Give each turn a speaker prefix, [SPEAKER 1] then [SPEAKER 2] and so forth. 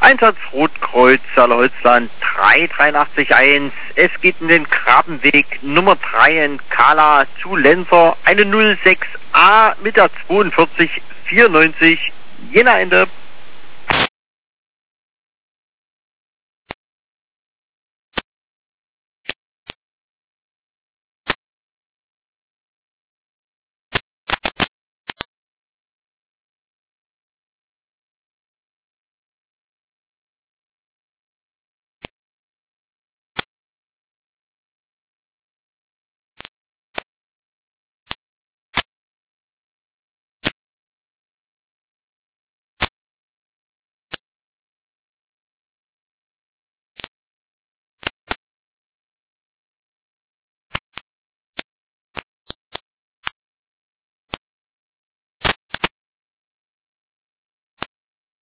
[SPEAKER 1] Einsatz Rotkreuz, Saale-Holzland 3881. Es geht in den Grabenweg Nummer 3 in Kala zu Lenzer. Eine 06A mit der 4294. Jena Ende.